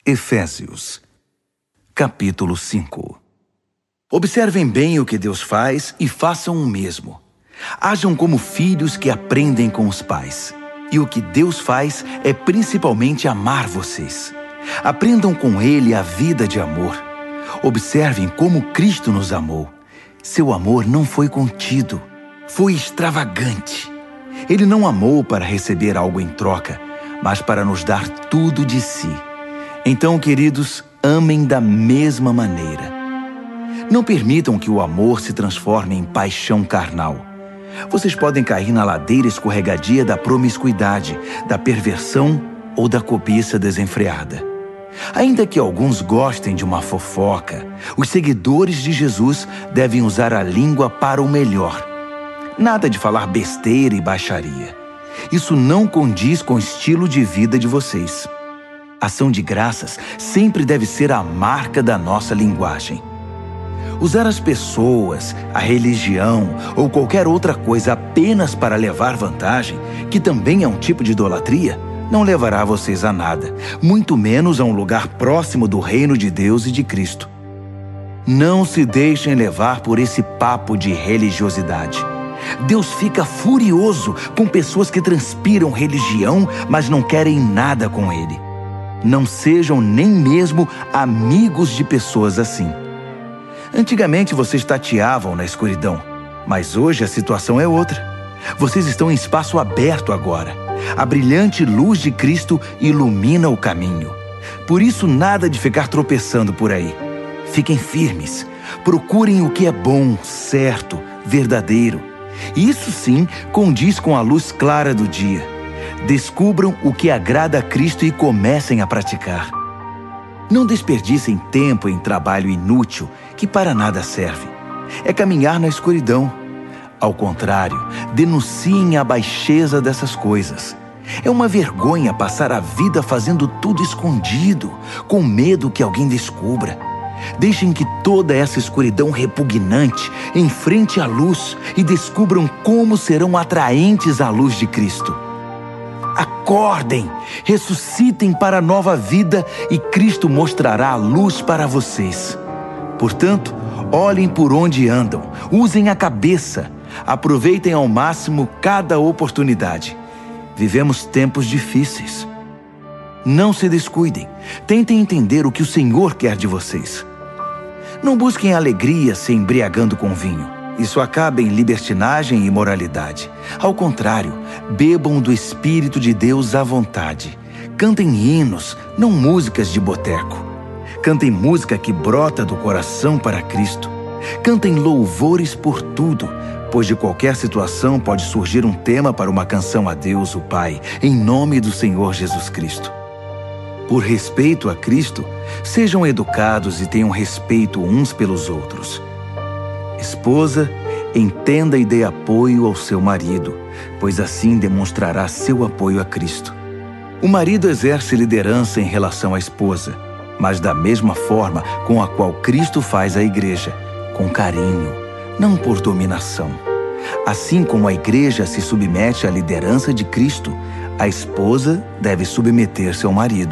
Efésios, capítulo 5. Observem bem o que Deus faz e façam o mesmo. Hajam como filhos que aprendem com os pais. E o que Deus faz é principalmente amar vocês. Aprendam com Ele a vida de amor. Observem como Cristo nos amou. Seu amor não foi contido, foi extravagante. Ele não amou para receber algo em troca, mas para nos dar tudo de si. Então, queridos, amem da mesma maneira. Não permitam que o amor se transforme em paixão carnal. Vocês podem cair na ladeira escorregadia da promiscuidade, da perversão ou da cobiça desenfreada. Ainda que alguns gostem de uma fofoca, os seguidores de Jesus devem usar a língua para o melhor. Nada de falar besteira e baixaria. Isso não condiz com o estilo de vida de vocês. Ação de graças sempre deve ser a marca da nossa linguagem. Usar as pessoas, a religião ou qualquer outra coisa apenas para levar vantagem, que também é um tipo de idolatria, não levará vocês a nada, muito menos a um lugar próximo do reino de Deus e de Cristo. Não se deixem levar por esse papo de religiosidade. Deus fica furioso com pessoas que transpiram religião, mas não querem nada com Ele. Não sejam nem mesmo amigos de pessoas assim. Antigamente vocês tateavam na escuridão, mas hoje a situação é outra. Vocês estão em espaço aberto agora. A brilhante luz de Cristo ilumina o caminho. Por isso, nada de ficar tropeçando por aí. Fiquem firmes. Procurem o que é bom, certo, verdadeiro. Isso sim condiz com a luz clara do dia. Descubram o que agrada a Cristo e comecem a praticar. Não desperdicem tempo em trabalho inútil que para nada serve. É caminhar na escuridão. Ao contrário, denunciem a baixeza dessas coisas. É uma vergonha passar a vida fazendo tudo escondido, com medo que alguém descubra. Deixem que toda essa escuridão repugnante enfrente a luz e descubram como serão atraentes à luz de Cristo. Acordem, ressuscitem para a nova vida e Cristo mostrará a luz para vocês. Portanto, olhem por onde andam, usem a cabeça, aproveitem ao máximo cada oportunidade. Vivemos tempos difíceis. Não se descuidem, tentem entender o que o Senhor quer de vocês. Não busquem alegria se embriagando com vinho. Isso acaba em libertinagem e imoralidade. Ao contrário, bebam do Espírito de Deus à vontade. Cantem hinos, não músicas de boteco. Cantem música que brota do coração para Cristo. Cantem louvores por tudo, pois de qualquer situação pode surgir um tema para uma canção a Deus, o Pai, em nome do Senhor Jesus Cristo. Por respeito a Cristo, sejam educados e tenham respeito uns pelos outros. Esposa, entenda e dê apoio ao seu marido, pois assim demonstrará seu apoio a Cristo. O marido exerce liderança em relação à esposa, mas da mesma forma com a qual Cristo faz a igreja, com carinho, não por dominação. Assim como a igreja se submete à liderança de Cristo, a esposa deve submeter-se ao marido.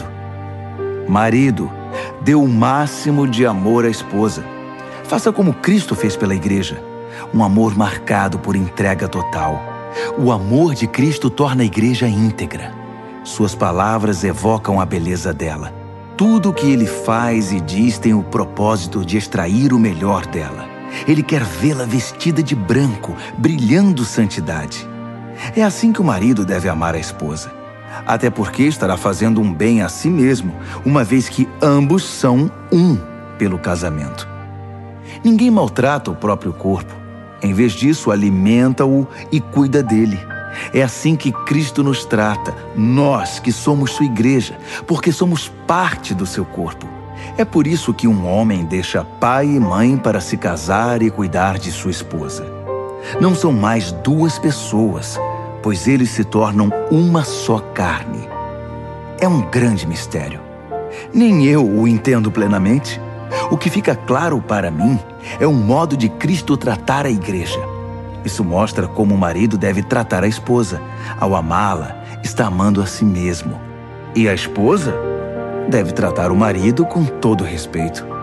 Marido, dê o máximo de amor à esposa. Faça como Cristo fez pela igreja, um amor marcado por entrega total. O amor de Cristo torna a igreja íntegra. Suas palavras evocam a beleza dela. Tudo o que ele faz e diz tem o propósito de extrair o melhor dela. Ele quer vê-la vestida de branco, brilhando santidade. É assim que o marido deve amar a esposa. Até porque estará fazendo um bem a si mesmo, uma vez que ambos são um pelo casamento. Ninguém maltrata o próprio corpo. Em vez disso, alimenta-o e cuida dele. É assim que Cristo nos trata, nós que somos sua igreja, porque somos parte do seu corpo. É por isso que um homem deixa pai e mãe para se casar e cuidar de sua esposa. Não são mais duas pessoas, pois eles se tornam uma só carne. É um grande mistério. Nem eu o entendo plenamente. O que fica claro para mim é um modo de Cristo tratar a igreja. Isso mostra como o marido deve tratar a esposa. Ao amá-la, está amando a si mesmo. E a esposa? deve tratar o marido com todo respeito.